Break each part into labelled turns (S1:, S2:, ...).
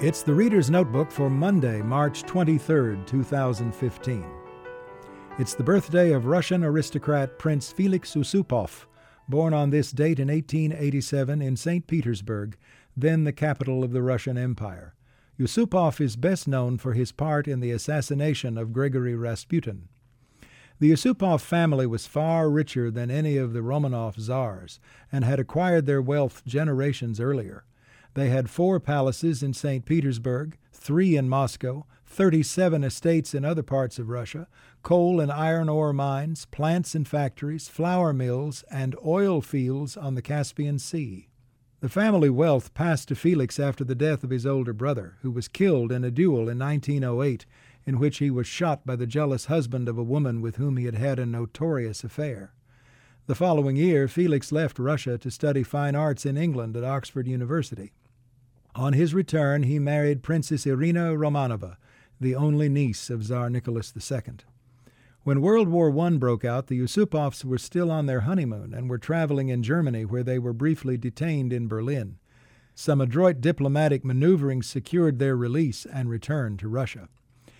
S1: It's the Reader's Notebook for Monday, March 23, 2015. It's the birthday of Russian aristocrat Prince Felix Yusupov, born on this date in 1887 in St. Petersburg, then the capital of the Russian Empire. Yusupov is best known for his part in the assassination of Grigory Rasputin. The Yusupov family was far richer than any of the Romanov czars and had acquired their wealth generations earlier. They had 4 palaces in St. Petersburg, 3 in Moscow, 37 estates in other parts of Russia, coal and iron ore mines, plants and factories, flour mills, and oil fields on the Caspian Sea. The family wealth passed to Felix after the death of his older brother, who was killed in a duel in 1908, in which he was shot by the jealous husband of a woman with whom he had had a notorious affair. The following year, Felix left Russia to study fine arts in England at Oxford University. On his return, he married Princess Irina Romanova, the only niece of Tsar Nicholas II. When World War I broke out, the Yusupovs were still on their honeymoon and were traveling in Germany, where they were briefly detained in Berlin. Some adroit diplomatic maneuvering secured their release and return to Russia.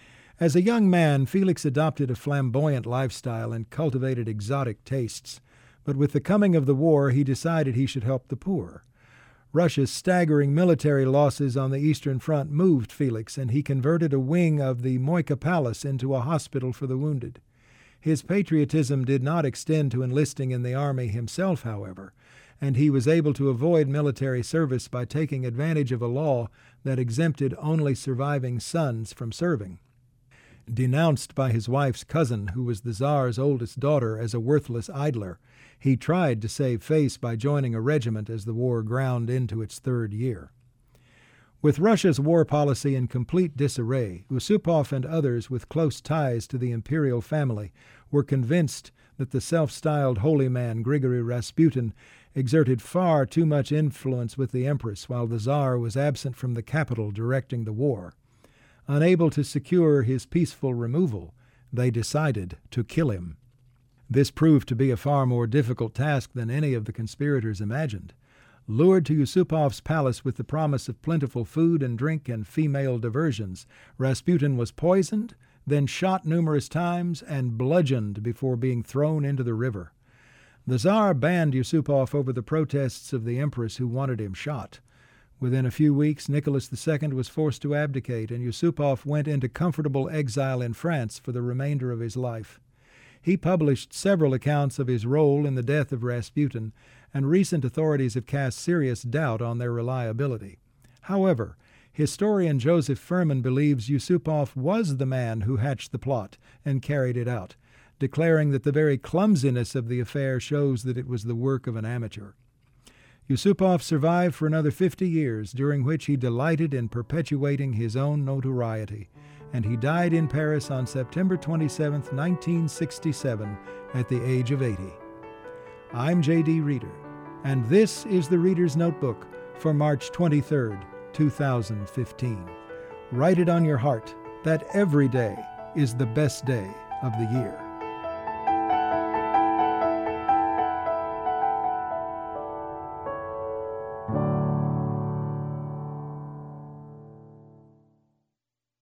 S1: As a young man, Felix adopted a flamboyant lifestyle and cultivated exotic tastes. But with the coming of the war, he decided he should help the poor. Russia's staggering military losses on the Eastern Front moved Felix, and he converted a wing of the Moika Palace into a hospital for the wounded. His patriotism did not extend to enlisting in the army himself, however, and he was able to avoid military service by taking advantage of a law that exempted only surviving sons from serving. Denounced by his wife's cousin, who was the Tsar's oldest daughter, as a worthless idler, he tried to save face by joining a regiment as the war ground into its 3rd year. With Russia's war policy in complete disarray, Yusupov and others with close ties to the imperial family were convinced that the self-styled holy man Grigory Rasputin exerted far too much influence with the empress while the Tsar was absent from the capital directing the war. Unable to secure his peaceful removal, they decided to kill him. This proved to be a far more difficult task than any of the conspirators imagined. Lured to Yusupov's palace with the promise of plentiful food and drink and female diversions, Rasputin was poisoned, then shot numerous times, and bludgeoned before being thrown into the river. The Tsar banned Yusupov over the protests of the empress, who wanted him shot. Within a few weeks, Nicholas II was forced to abdicate, and Yusupov went into comfortable exile in France for the remainder of his life. He published several accounts of his role in the death of Rasputin, and recent authorities have cast serious doubt on their reliability. However, historian Joseph Furman believes Yusupov was the man who hatched the plot and carried it out, declaring that the very clumsiness of the affair shows that it was the work of an amateur. Yusupov survived for another 50 years, during which he delighted in perpetuating his own notoriety, and he died in Paris on September 27, 1967, at the age of 80. I'm J.D. Reader, and this is the Reader's Notebook for March 23, 2015. Write it on your heart that every day is the best day of the year.